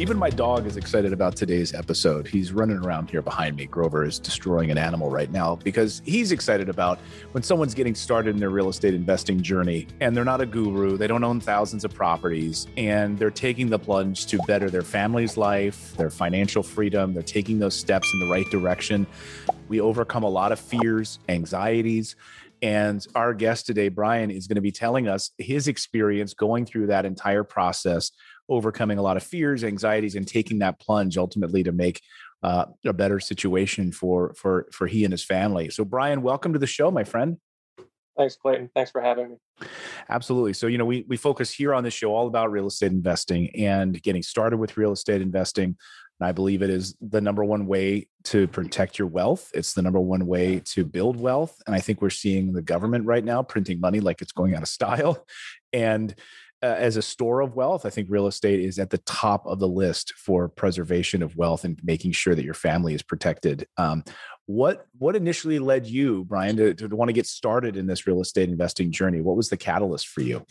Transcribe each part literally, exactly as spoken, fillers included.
Even my dog is excited about today's episode. He's running around here behind me. Grover is destroying an animal right now because he's excited about when someone's getting started in their real estate investing journey and they're not a guru, they don't own thousands of properties, and they're taking the plunge to better their family's life, their financial freedom. They're taking those steps in the right direction. We overcome a lot of fears, anxieties. And our guest today, Brian, is going to be telling us his experience going through that entire process, overcoming a lot of fears, anxieties, and taking that plunge ultimately to make uh, a better situation for for for he and his family. So, Brian, welcome to the show, my friend. Thanks, Clayton. Thanks for having me. Absolutely. So, you know, we we focus here on this show all about real estate investing and getting started with real estate investing. And I believe it is the number one way to protect your wealth. It's the number one way to build wealth. And I think we're seeing the government right now printing money like it's going out of style. And Uh, as a store of wealth, I think real estate is at the top of the list for preservation of wealth and making sure that your family is protected. Um, what what initially led you, Brian, to, to want to get started in this real estate investing journey? What was the catalyst for you?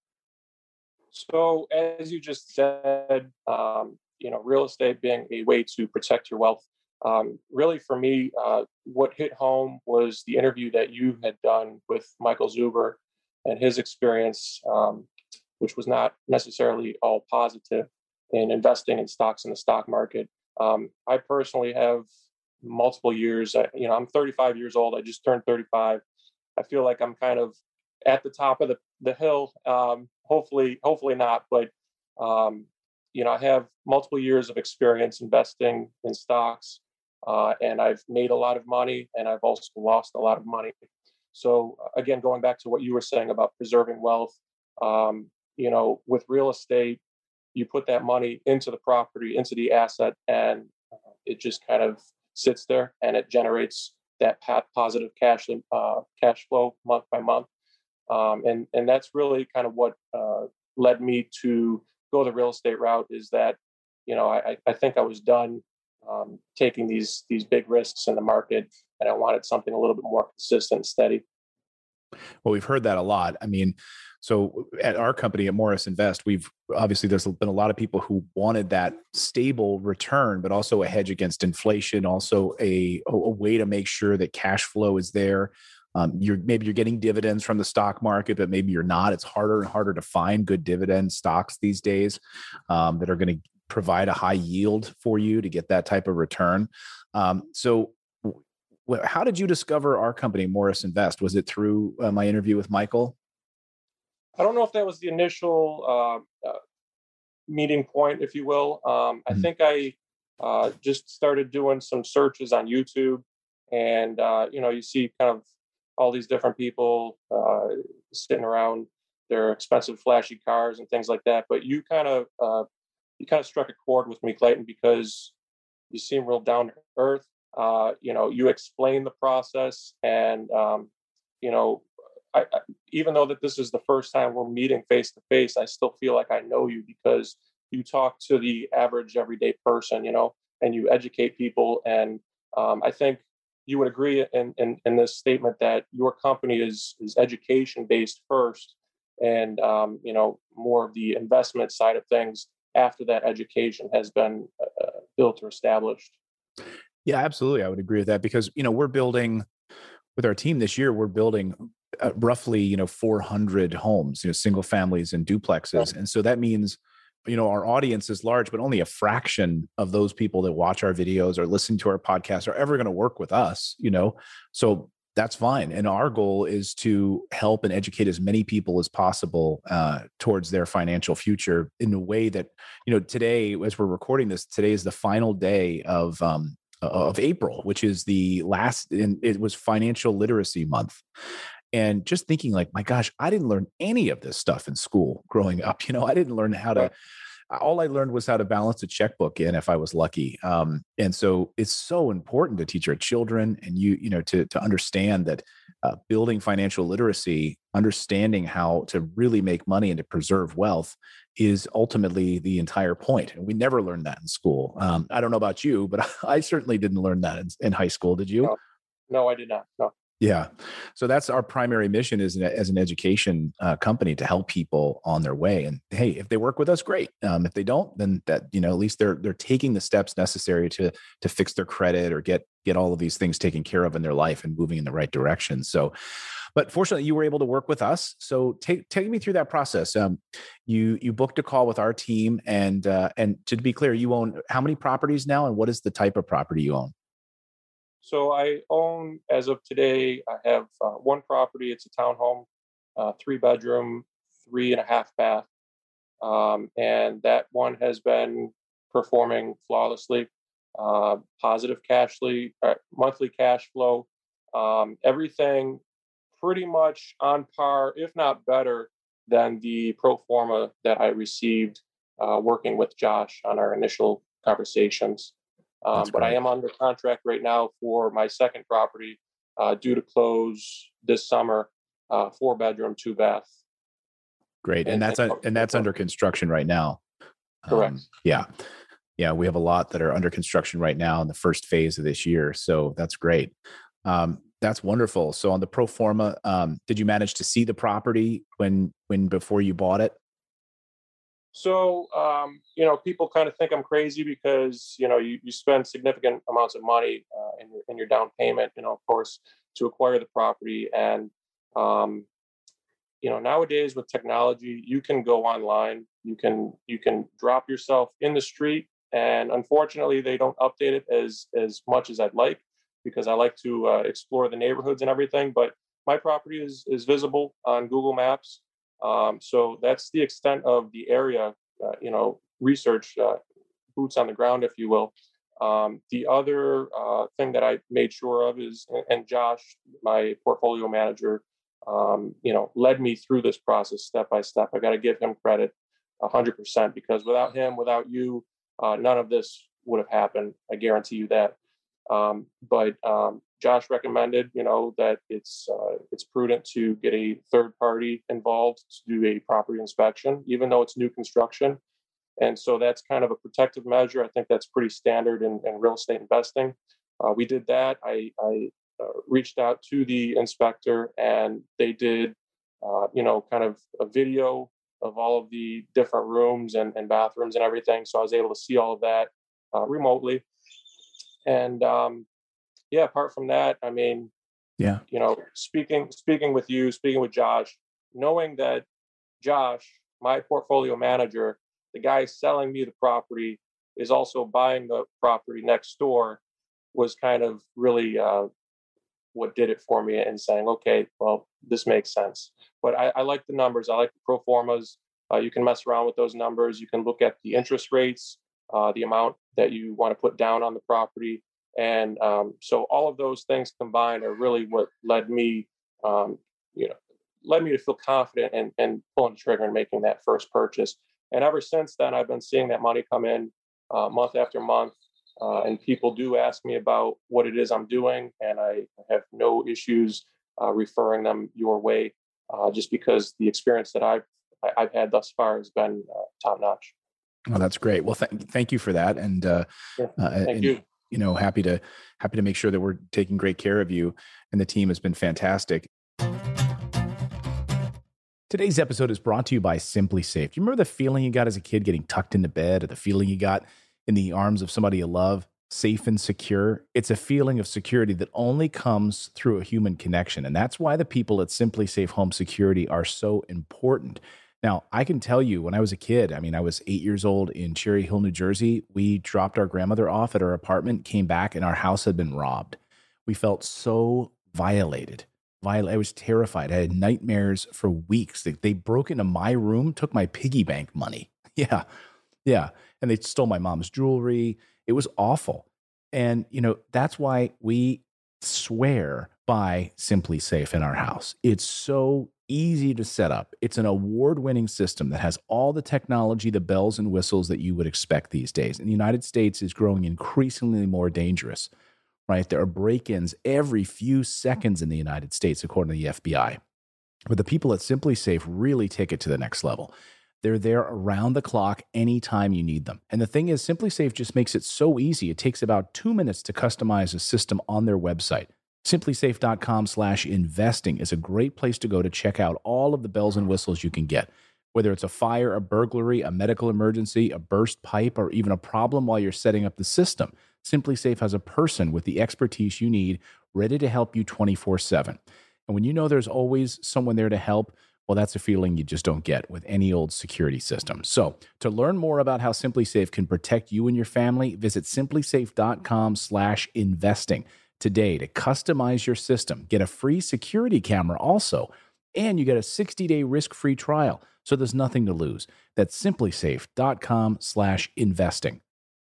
So, as you just said, um, you know, real estate being a way to protect your wealth. Um, really, for me, uh, what hit home was the interview that you had done with Michael Zuber and his experience. Um, which was not necessarily all positive in investing in stocks in the stock market. Um, I personally have multiple years. I, you know, I'm thirty-five years old. I just turned thirty-five. I feel like I'm kind of at the top of the, the hill. Um, hopefully, hopefully not. But, um, you know, I have multiple years of experience investing in stocks, uh, and I've made a lot of money, and I've also lost a lot of money. So, again, going back to what you were saying about preserving wealth, um, you know, with real estate, you put that money into the property, into the asset, and it just kind of sits there and it generates that positive cash uh, cash flow month by month. Um, and, and that's really kind of what uh, led me to go the real estate route is that, you know, I, I think I was done um, taking these, these big risks in the market, and I wanted something a little bit more consistent and steady. Well, we've heard that a lot. I mean, so at our company at Morris Invest, we've obviously there's been a lot of people who wanted that stable return, but also a hedge against inflation, also a, a way to make sure that cash flow is there. Um, you're maybe you're getting dividends from the stock market, but maybe you're not. It's harder and harder to find good dividend stocks these days um, that are going to provide a high yield for you to get that type of return. Um, so how did you discover our company, Morris Invest? Was it through uh, my interview with Michael? I don't know if that was the initial uh, uh, meeting point, if you will. Um, I mm-hmm. think I uh, just started doing some searches on YouTube, and uh, you know, you see kind of all these different people uh, sitting around their expensive, flashy cars and things like that. But you kind of uh, you kind of struck a chord with me, Clayton, because you seem real down to earth. Uh, you know, you explain the process, and um, you know, I, I, even though that this is the first time we're meeting face to face, I still feel like I know you because you talk to the average everyday person, you know, and you educate people. And um, I think you would agree in, in in this statement that your company is is education based first, and um, you know, more of the investment side of things after that education has been uh, built or established. Yeah, absolutely. I would agree with that because, you know, we're building with our team this year, we're building uh, roughly, you know, four hundred homes, you know, single families and duplexes. And so that means, you know, our audience is large, but only a fraction of those people that watch our videos or listen to our podcast are ever going to work with us, you know, so that's fine. And our goal is to help and educate as many people as possible uh, towards their financial future in a way that, you know, today, as we're recording this, today is the final day of, um, of April, which is the last, and it was financial literacy month. And just thinking like, my gosh, I didn't learn any of this stuff in school growing up. You know, I didn't learn how to, all I learned was how to balance a checkbook in if I was lucky. Um, and so it's so important to teach our children and you, you know, to, to understand that uh, building financial literacy, understanding how to really make money and to preserve wealth is ultimately the entire point. And we never learned that in school. Um, I don't know about you, but I certainly didn't learn that in, in high school. Did you? No, no, I did not. No. Yeah. So that's our primary mission as an, as an education uh, company, to help people on their way. And hey, if they work with us, great. Um, if they don't, then that, you know, at least they're, they're taking the steps necessary to, to fix their credit or get, get all of these things taken care of in their life and moving in the right direction. So, but fortunately you were able to work with us. So take, take me through that process. Um, you, you booked a call with our team, and, uh, and to be clear, you own how many properties now, and what is the type of property you own? So I own, as of today, I have uh, one property. It's a townhome, uh, three bedroom, three and a half bath. Um, and that one has been performing flawlessly, uh, positive cash flow, uh, monthly cash flow, um, everything pretty much on par, if not better, than the pro forma that I received uh, working with Josh on our initial conversations. That's Um, but I great. am under contract right now for my second property, uh, due to close this summer, uh, four bedroom, two bath. Great. And And, that's, and a, and that's under construction right now. Um, correct. yeah. Yeah. We have a lot that are under construction right now in the first phase of this year. So that's great. Um, that's wonderful. So on the pro forma, um, did you manage to see the property when, when, before you bought it? So, um, you know, people kind of think I'm crazy because, you know, you, you spend significant amounts of money uh, in, your, in your down payment, you know, of course, to acquire the property. And, um, you know, nowadays with technology, you can go online, you can, you can drop yourself in the street. And unfortunately, they don't update it as, as much as I'd like, because I like to uh, explore the neighborhoods and everything. But my property is, is visible on Google Maps. Um, so that's the extent of the area, uh, you know, research, uh, boots on the ground, if you will. Um, the other uh, thing that I made sure of is, and Josh, my portfolio manager, um, you know, led me through this process step by step. I got to give him credit one hundred percent, because without him, without you, uh, none of this would have happened. I guarantee you that. Um, but um, Josh recommended, you know, that it's uh, it's prudent to get a third party involved to do a property inspection, even though it's new construction. And so that's kind of a protective measure. I think that's pretty standard in, in real estate investing. Uh, we did that. I, I uh, reached out to the inspector, and they did, uh, you know, kind of a video of all of the different rooms and, and bathrooms and everything. So I was able to see all of that uh, remotely. And um, yeah, apart from that, I mean, Yeah. you know, speaking speaking with you, speaking with Josh, knowing that Josh, my portfolio manager, the guy selling me the property, is also buying the property next door, was kind of really uh, what did it for me, and saying, okay, well, this makes sense. But I, I like the numbers. I like the pro formas. Uh, you can mess around with those numbers. You can look at the interest rates, uh, the amount that you want to put down on the property. And um, so all of those things combined are really what led me, um, you know, led me to feel confident and, and pulling the trigger and making that first purchase. And ever since then, I've been seeing that money come in uh, month after month. Uh, and people do ask me about what it is I'm doing, and I have no issues uh, referring them your way, uh, just because the experience that I've I've had thus far has been uh, top notch. Well, that's great. Well, th- thank you for that. And, uh, Yeah. uh, Thank and, you. you know, happy to, happy to make sure that we're taking great care of you, and the team has been fantastic. Today's episode is brought to you by Simply Safe. Do you remember the feeling you got as a kid getting tucked into bed, or the feeling you got in the arms of somebody you love, safe and secure? It's a feeling of security that only comes through a human connection. And that's why the people at Simply Safe Home Security are so important. Now, I can tell you, when I was a kid, I mean, I was eight years old in Cherry Hill, New Jersey. We dropped our grandmother off at her apartment, came back, and our house had been robbed. We felt so violated. Viol- I was terrified. I had nightmares for weeks. They, they broke into my room, took my piggy bank money. Yeah, yeah. And they stole my mom's jewelry. It was awful. And, you know, that's why we swear by Simply Safe in our house. It's so easy to set up. It's an award-winning system that has all the technology, the bells and whistles that you would expect these days. And the United States is growing increasingly more dangerous, right? There are break-ins every few seconds in the United States, according to the F B I. But the people at Simply Safe really take it to the next level. They're there around the clock anytime you need them. And the thing is, Simply Safe just makes it so easy. It takes about two minutes to customize a system on their website. simplysafe.com slash investing is a great place to go to check out all of the bells and whistles you can get. Whether it's a fire, a burglary, a medical emergency, a burst pipe, or even a problem while you're setting up the system, SimpliSafe has a person with the expertise you need ready to help you twenty-four seven. And when you know there's always someone there to help, well, that's a feeling you just don't get with any old security system. So to learn more about how SimpliSafe can protect you and your family, visit simplysafe.com slash investing today to customize your system. Get a free security camera also, and you get a sixty-day risk-free trial. So there's nothing to lose. That's simplysafe.com slash investing.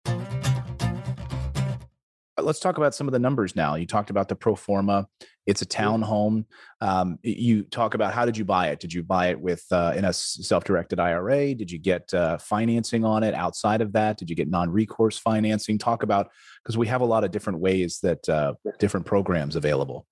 Let's talk about some of the numbers now. You talked about the pro forma. It's a townhome. Um, you talk about how did you buy it? Did you buy it with uh, in a self-directed I R A? Did you get uh, financing on it outside of that? Did you get non-recourse financing? Talk about, because we have a lot of different ways that uh, different programs available.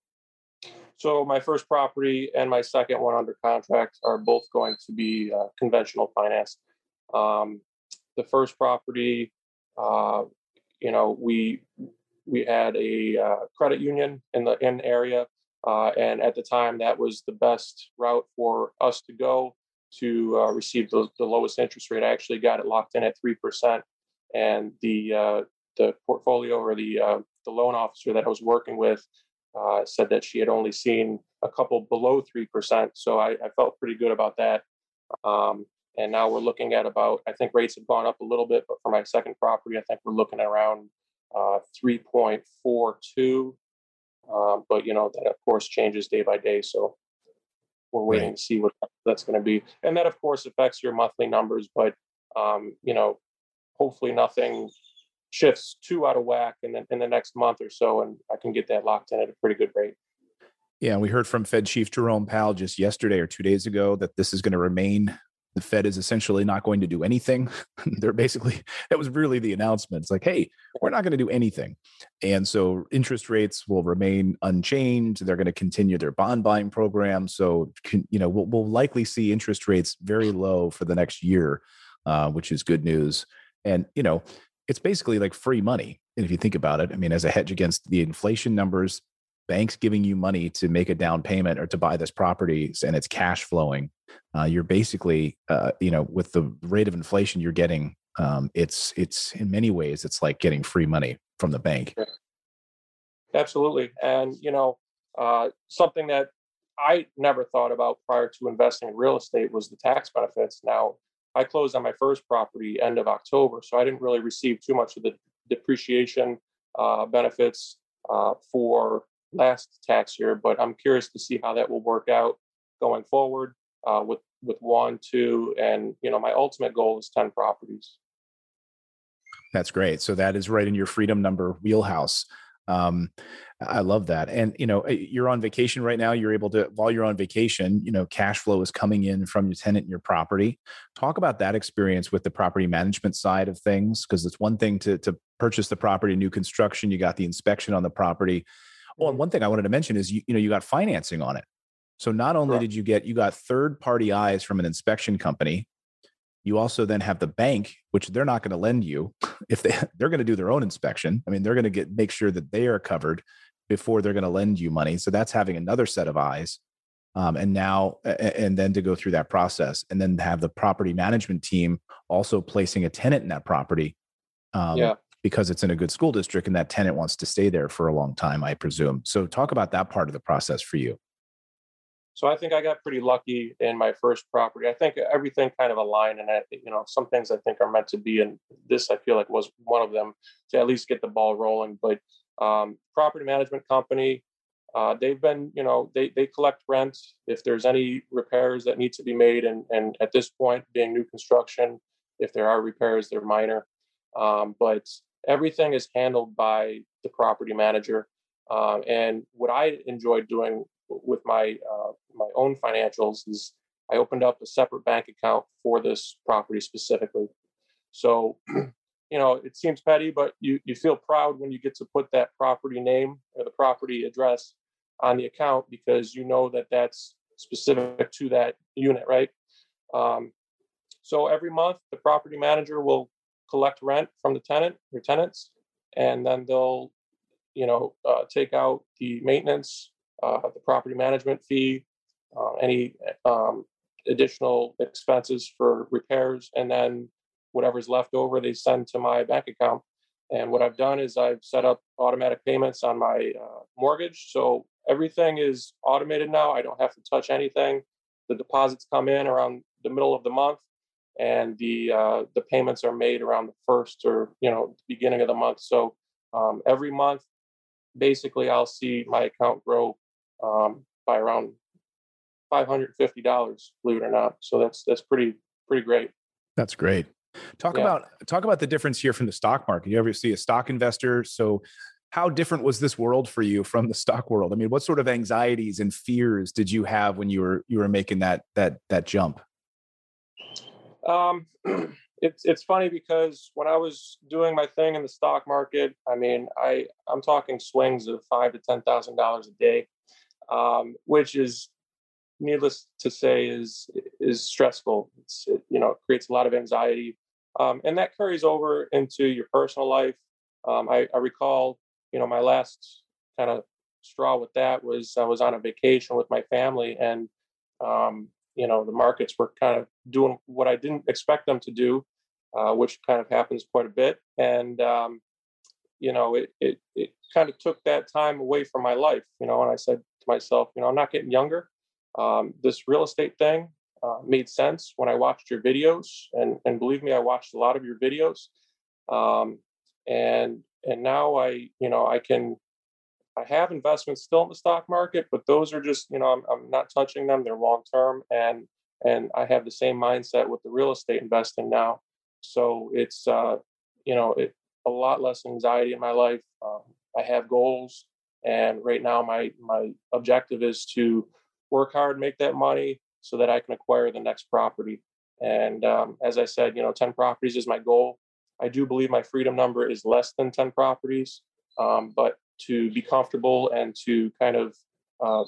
So my first property and my second one under contract are both going to be uh, conventional finance. Um, the first property, uh, you know, we we had a uh, credit union in the in the area, uh, and at the time that was the best route for us to go to uh, receive the, the lowest interest rate. I actually got it locked in at three percent, and the uh, the portfolio or the uh, the loan officer that I was working with uh, said that she had only seen a couple below three percent. So I, I felt pretty good about that. Um, and now we're looking at about, I think rates have gone up a little bit, but for my second property, I think we're looking at around uh, three point four two. Um, but, you know, that of course changes day by day. So we're waiting right. to see what that's going to be. And that, of course, affects your monthly numbers. But, um, you know, hopefully nothing shifts too out of whack in the, in the next month or so, and I can get that locked in at a pretty good rate. Yeah, we heard from Fed Chief Jerome Powell just yesterday or two days ago that this is going to remain. The Fed is essentially not going to do anything. They're basically, that was really the announcement. It's like, hey, we're not going to do anything. And so interest rates will remain unchanged. They're going to continue their bond buying program. So, you know, we'll, we'll likely see interest rates very low for the next year, uh, which is good news. And, you know, it's basically like free money. And if you think about it, I mean, as a hedge against the inflation numbers, banks giving you money to make a down payment or to buy this property and it's cash flowing, uh, you're basically, uh, you know, with the rate of inflation you're getting, um, it's, it's in many ways, it's like getting free money from the bank. Absolutely. And, you know, uh, something that I never thought about prior to investing in real estate was the tax benefits. Now, I closed on my first property end of October, so I didn't really receive too much of the depreciation uh, benefits uh, for last tax year, but I'm curious to see how that will work out going forward uh, with with one, two, and you know, my ultimate goal is ten properties. That's great. So that is right in your freedom number wheelhouse. Um, I love that. And, you know, you're on vacation right now. You're able to, while you're on vacation, you know, cash flow is coming in from your tenant and your property. Talk about that experience with the property management side of things, because it's one thing to, to purchase the property, new construction, you got the inspection on the property. Oh, and one thing I wanted to mention is, you, you know, you got financing on it. So not only Sure. did you get, you got third party eyes from an inspection company, you also then have the bank, which they're not going to lend you if they, they're going to do their own inspection. I mean, they're going to get, make sure that they are covered before they're going to lend you money. So that's having another set of eyes. Um, and now, and then to go through that process and then have the property management team also placing a tenant in that property. Um, Yeah. because it's in a good school district and that tenant wants to stay there for a long time, I presume. So talk about that part of the process for you. So I think I got pretty lucky in my first property. I think everything kind of aligned, and I, you know, some things I think are meant to be, and this I feel like was one of them to at least get the ball rolling. But um, property management company, uh, they've been, you know, they they collect rent if there's any repairs that need to be made, and and at this point, being new construction, if there are repairs, they're minor. Um, but everything is handled by the property manager. Um, and what I enjoyed doing with my uh, my own financials is I opened up a separate bank account for this property specifically. So, you know, it seems petty, but you, you feel proud when you get to put that property name or the property address on the account because you know that that's specific to that unit, right? Um, so every month, the property manager will collect rent from the tenant or tenants, and then they'll you know, uh, take out the maintenance, uh, the property management fee, uh, any um, additional expenses for repairs, and then whatever's left over, they send to my bank account. And what I've done is I've set up automatic payments on my uh, mortgage. So everything is automated now. I don't have to touch anything. The deposits come in around the middle of the month, and the uh, the payments are made around the first or you know beginning of the month. So um, every month, basically, I'll see my account grow um, by around five hundred fifty dollars, believe it or not. So that's that's pretty pretty great. That's great. Talk Yeah. about talk about the difference here from the stock market. You ever see a stock investor? So how different was this world for you from the stock world? I mean, what sort of anxieties and fears did you have when you were you were making that that that jump? Um, it's it's funny because when I was doing my thing in the stock market, I mean, I I'm talking swings of five to ten thousand dollars a day, um, which is needless to say is is stressful. It's it, you know it creates a lot of anxiety, um, and that carries over into your personal life. Um, I, I recall, you know, my last kind of straw with that was I was on a vacation with my family, and um, you know the markets were kind of doing what I didn't expect them to do, uh, which kind of happens quite a bit, and um, you know it, it it kind of took that time away from my life. You know, and I said to myself, you know, I'm not getting younger. Um, this real estate thing uh, made sense when I watched your videos, and and believe me, I watched a lot of your videos. Um, and and now I, you know, I can I have investments still in the stock market, but those are just, you know, I'm, I'm not touching them. They're long term, and and I have the same mindset with the real estate investing now. So it's uh, you know, it a lot less anxiety in my life. Um, I have goals, and right now my my objective is to work hard, make that money, so that I can acquire the next property. And um, as I said, you know, ten properties is my goal. I do believe my freedom number is less than ten properties, um, but to be comfortable and to kind of uh,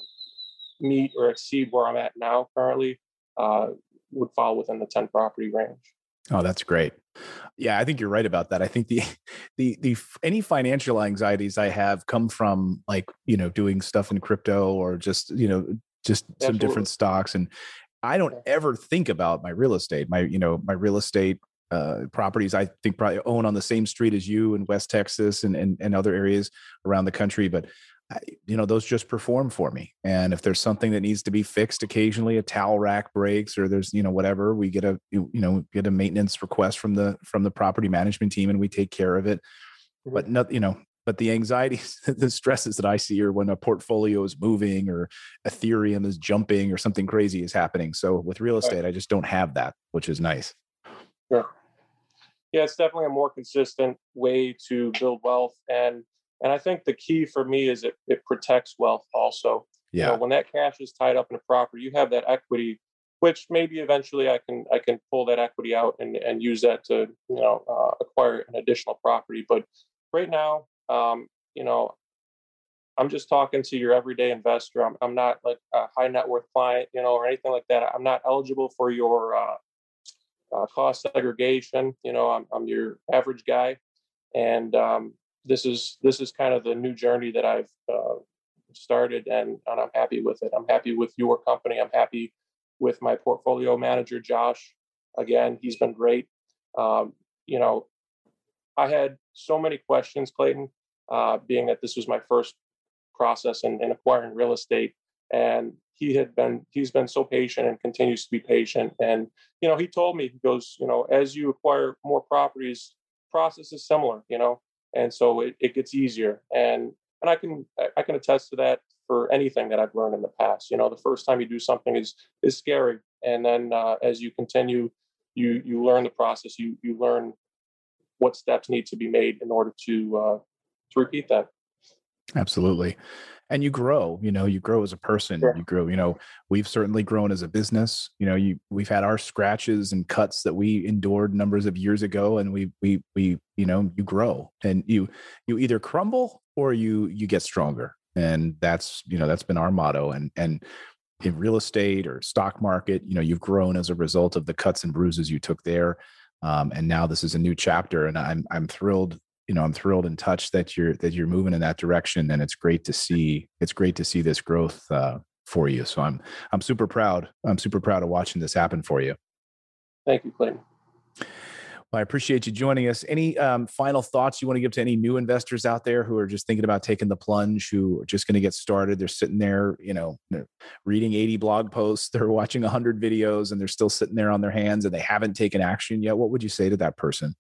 meet or exceed where I'm at now currently uh, would fall within the ten property range. Oh, that's great. Yeah, I think you're right about that. I think the the the any financial anxieties I have come from like, you know, doing stuff in crypto or just, you know, just some Absolutely. different stocks. And I don't Yeah. ever think about my real estate, my, you know, my real estate uh, properties. I think probably own on the same street as you in West Texas and, and, and other areas around the country. But I, you know, those just perform for me. And if there's something that needs to be fixed occasionally, a towel rack breaks or there's, you know, whatever, we get a, you know, get a maintenance request from the, from the property management team and we take care of it. Mhm. But not, you know, but the anxieties, the stresses that I see are when a portfolio is moving or Ethereum is jumping or something crazy is happening. So with real Right. estate, I just don't have that, which is nice. Sure. Yeah, it's definitely a more consistent way to build wealth, and and I think the key for me is it it protects wealth also. You know, Yeah. when that cash is tied up in a property, you have that equity, which maybe eventually I can I can pull that equity out and and use that to you know uh, acquire an additional property. But right now, um, you know, I'm just talking to your everyday investor. I'm I'm not like a high net worth client, you know, or anything like that. I'm not eligible for your uh, uh, cost segregation. You know, I'm, I'm your average guy, and um, this is this is kind of the new journey that I've uh, started, and and I'm happy with it. I'm happy with your company. I'm happy with my portfolio manager, Josh. Again, he's been great. Um, you know, I had so many questions, Clayton, uh, being that this was my first process in, in acquiring real estate. And he had been, he's been so patient and continues to be patient. And, you know, he told me, he goes, you know, as you acquire more properties, process is similar, you know, and so it, it gets easier. And, and I can, I can attest to that for anything that I've learned in the past. You know, the first time you do something is, is scary. And then uh, as you continue, you, you learn the process, you, you learn what steps need to be made in order to, uh, to repeat that. Absolutely. And you grow, you know, you grow as a person, Sure. you grow, you know, we've certainly grown as a business, you know, you, we've had our scratches and cuts that we endured numbers of years ago. And we, we, we, you know, you grow and you, you either crumble or you, you get stronger. And that's, you know, that's been our motto. And, and in real estate or stock market, you know, you've grown as a result of the cuts and bruises you took there. Um, and now this is a new chapter and I'm, I'm thrilled you know, I'm thrilled and touched that you're, that you're moving in that direction. And it's great to see, it's great to see this growth uh, for you. So I'm, I'm super proud. I'm super proud of watching this happen for you. Thank you, Clayton. Well, I appreciate you joining us. Any um, final thoughts you want to give to any new investors out there who are just thinking about taking the plunge, who are just going to get started? They're sitting there, you know, they're reading eighty blog posts, they're watching one hundred videos, and they're still sitting there on their hands and they haven't taken action yet. What would you say to that person?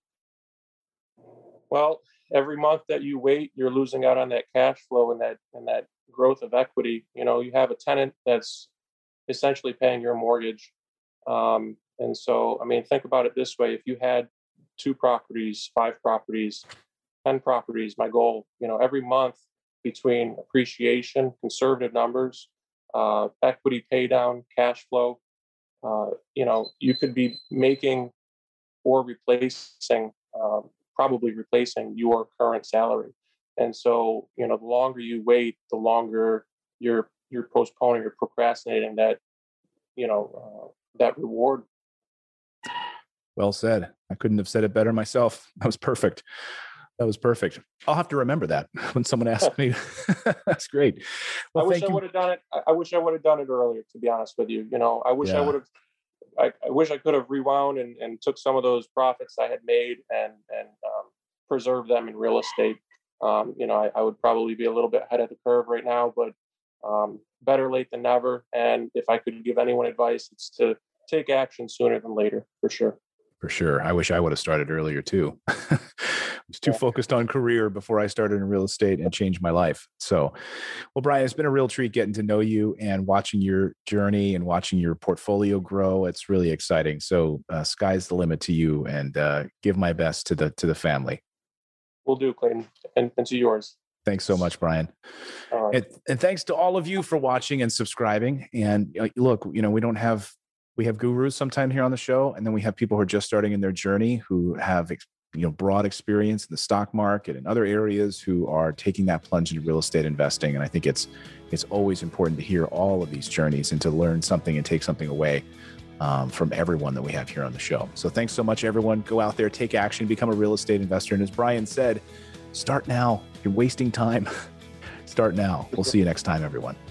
Well, every month that you wait, you're losing out on that cash flow and that and that growth of equity. You know, you have a tenant that's essentially paying your mortgage. Um, and so, I mean, think about it this way. If you had two properties, five properties, ten properties, my goal, you know, every month between appreciation, conservative numbers, uh, equity pay down, cash flow, uh, you know, you could be making or replacing, um, probably replacing your current salary. And so, you know, the longer you wait, the longer you're, you're postponing or procrastinating that, you know, uh, that reward. Well said. I couldn't have said it better myself. That was perfect. That was perfect. I'll have to remember that when someone asks me. That's great. Well, I wish I would have done it. I wish I would have done it earlier, to be honest with you. You know, I wish yeah. I would have, I, I wish I could have rewound and, and took some of those profits I had made and, and um, preserved them in real estate. Um, you know, I, I would probably be a little bit ahead of the curve right now, but um, better late than never. And if I could give anyone advice, it's to take action sooner than later, for sure. For sure. I wish I would have started earlier too. I was too yeah. focused on career before I started in real estate and changed my life. So, well, Brian, it's been a real treat getting to know you and watching your journey and watching your portfolio grow. It's really exciting. So uh, sky's the limit to you, and uh, give my best to the, to the family. Will do, Clayton, and, and to yours. Thanks so much, Brian. All right. And, and thanks to all of you for watching and subscribing. And uh, look, you know, we don't have We have gurus sometime here on the show, and then we have people who are just starting in their journey who have, you know, broad experience in the stock market and other areas who are taking that plunge into real estate investing. And I think it's it's always important to hear all of these journeys and to learn something and take something away um, from everyone that we have here on the show. So thanks so much, everyone. Go out there, take action, become a real estate investor. And as Brian said, start now. You're wasting time. Start now. We'll see you next time, everyone.